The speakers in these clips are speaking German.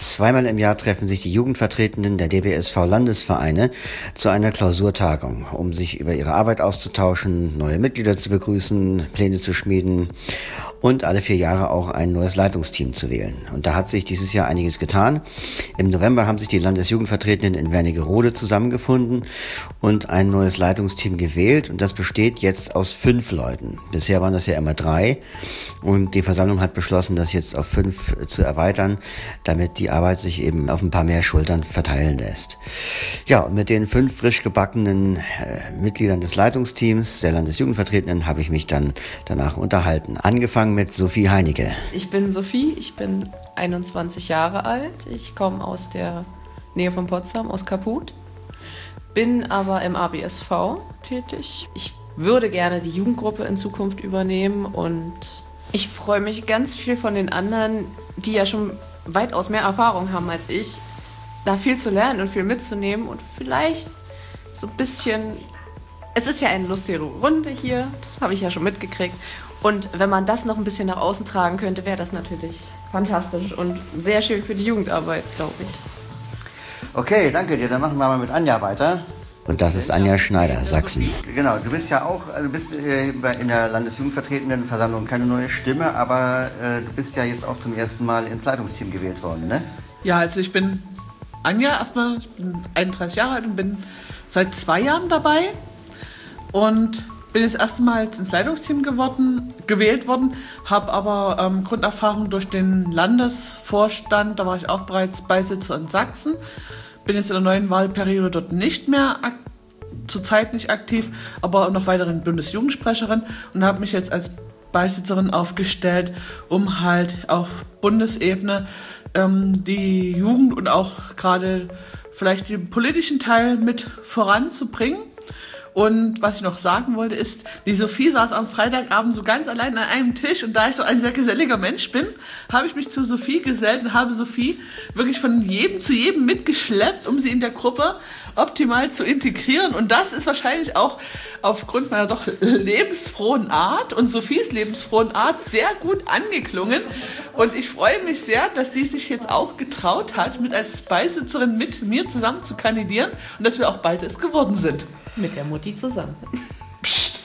Zweimal im Jahr treffen sich die Jugendvertretenden der DBSV-Landesvereine zu einer Klausurtagung, um sich über ihre Arbeit auszutauschen, neue Mitglieder zu begrüßen, Pläne zu schmieden und alle 4 Jahre auch ein neues Leitungsteam zu wählen. Und da hat sich dieses Jahr einiges getan. Im November haben sich die Landesjugendvertretenden in Wernigerode zusammengefunden und ein neues Leitungsteam gewählt. Und das besteht jetzt aus 5 Leuten. Bisher waren das ja immer 3. Und die Versammlung hat beschlossen, das jetzt auf 5 zu erweitern, damit die Arbeit sich eben auf ein paar mehr Schultern verteilen lässt. Ja, und mit den 5 frisch gebackenen Mitgliedern des Leitungsteams, der Landesjugendvertretenden, habe ich mich dann danach unterhalten. Angefangen mit Sophie Heinecke. Ich bin Sophie, ich bin 21 Jahre alt. Ich komme aus der Nähe von Potsdam, aus Kaput. Bin aber im ABSV tätig. Ich würde gerne die Jugendgruppe in Zukunft übernehmen und ich freue mich ganz viel von den anderen, die ja schon weitaus mehr Erfahrung haben als ich, da viel zu lernen und viel mitzunehmen und vielleicht so ein bisschen, es ist ja eine lustige Runde hier, das habe ich ja schon mitgekriegt und wenn man das noch ein bisschen nach außen tragen könnte, wäre das natürlich fantastisch und sehr schön für die Jugendarbeit, glaube ich. Okay, danke dir, dann machen wir mal mit Anja weiter. Und das ist Anja Schneider, Sachsen. Genau, du bist ja auch, du bist in der Landesjugendvertretendenversammlung keine neue Stimme, aber du bist ja jetzt auch zum ersten Mal ins Leitungsteam gewählt worden, ne? Ja, also ich bin Anja erstmal, ich bin 31 Jahre alt und bin seit 2 Jahren dabei und bin das erste Mal jetzt ins Leitungsteam gewählt worden, habe aber Grunderfahrung durch den Landesvorstand, da war ich auch bereits Beisitzer in Sachsen. Bin jetzt in der neuen Wahlperiode dort nicht mehr, zurzeit nicht aktiv, aber noch weiterhin Bundesjugendsprecherin und habe mich jetzt als Beisitzerin aufgestellt, um halt auf Bundesebene die Jugend und auch gerade vielleicht den politischen Teil mit voranzubringen. Und was ich noch sagen wollte ist, die Sophie saß am Freitagabend so ganz allein an einem Tisch und da ich doch ein sehr geselliger Mensch bin, habe ich mich zu Sophie gesellt und habe Sophie wirklich von jedem zu jedem mitgeschleppt, um sie in der Gruppe optimal zu integrieren. Und das ist wahrscheinlich auch aufgrund meiner doch lebensfrohen Art und Sophies lebensfrohen Art sehr gut angeklungen. Und ich freue mich sehr, dass sie sich jetzt auch getraut hat, mit als Beisitzerin mit mir zusammen zu kandidieren und dass wir auch beide es geworden sind. Mit der Mutti zusammen. Psst.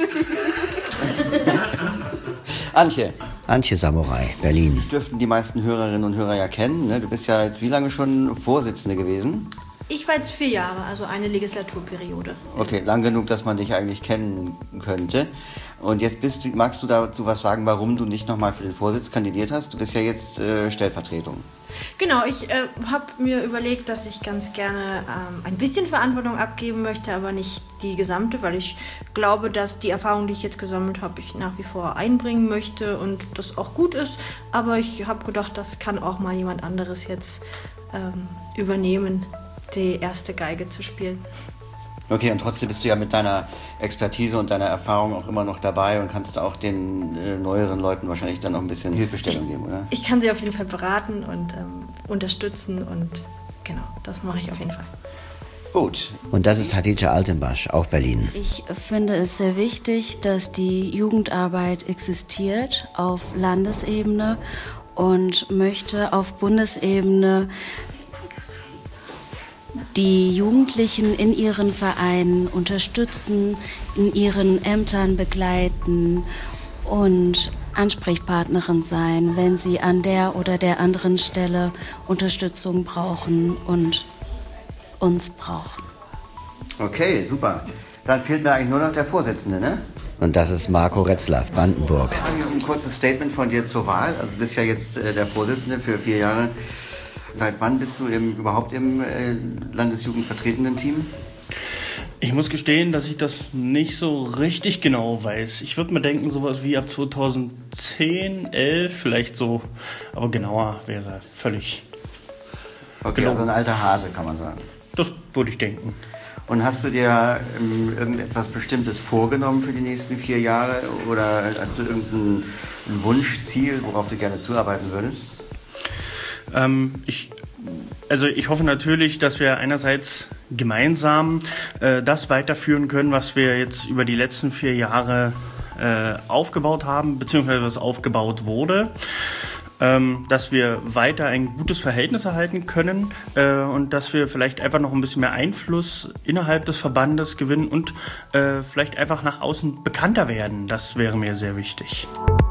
Antje Samurai, Berlin. Das dürften die meisten Hörerinnen und Hörer ja kennen, ne? Du bist ja jetzt wie lange schon Vorsitzende gewesen? Ich war jetzt 4 Jahre, also eine Legislaturperiode. Okay, lang genug, dass man dich eigentlich kennen könnte. Und jetzt magst du dazu was sagen, warum du nicht nochmal für den Vorsitz kandidiert hast? Du bist ja jetzt Stellvertretung. Genau, ich habe mir überlegt, dass ich ganz gerne ein bisschen Verantwortung abgeben möchte, aber nicht die gesamte, weil ich glaube, dass die Erfahrung, die ich jetzt gesammelt habe, ich nach wie vor einbringen möchte und das auch gut ist. Aber ich habe gedacht, das kann auch mal jemand anderes jetzt übernehmen, die erste Geige zu spielen. Okay, und trotzdem bist du ja mit deiner Expertise und deiner Erfahrung auch immer noch dabei und kannst auch den neueren Leuten wahrscheinlich dann auch ein bisschen Hilfestellung geben, oder? Ich kann sie auf jeden Fall beraten und unterstützen und genau, das mache ich auf jeden Fall. Gut. Und das ist Hatice Altenbasch, auch Berlin. Ich finde es sehr wichtig, dass die Jugendarbeit existiert auf Landesebene und möchte auf Bundesebene die Jugendlichen in ihren Vereinen unterstützen, in ihren Ämtern begleiten und Ansprechpartnerin sein, wenn sie an der oder der anderen Stelle Unterstützung brauchen und uns brauchen. Okay, super. Dann fehlt mir eigentlich nur noch der Vorsitzende, ne? Und das ist Marco Retzlaff, Brandenburg. Ein kurzes Statement von dir zur Wahl. Also du bist ja jetzt der Vorsitzende für 4 Jahre. Seit wann bist du überhaupt im Landesjugendvertretenden-Team? Ich muss gestehen, dass ich das nicht so richtig genau weiß. Ich würde mir denken, sowas wie ab 2010, 11 vielleicht so. Aber genauer wäre völlig... Okay, genau. Also ein alter Hase, kann man sagen. Das würde ich denken. Und hast du dir irgendetwas Bestimmtes vorgenommen für die nächsten 4 Jahre? Oder hast du irgendein Wunschziel, worauf du gerne zuarbeiten würdest? Ich hoffe natürlich, dass wir einerseits gemeinsam das weiterführen können, was wir jetzt über die letzten 4 Jahre aufgebaut haben, beziehungsweise was aufgebaut wurde. dass wir weiter ein gutes Verhältnis erhalten können und dass wir vielleicht einfach noch ein bisschen mehr Einfluss innerhalb des Verbandes gewinnen und vielleicht einfach nach außen bekannter werden. Das wäre mir sehr wichtig.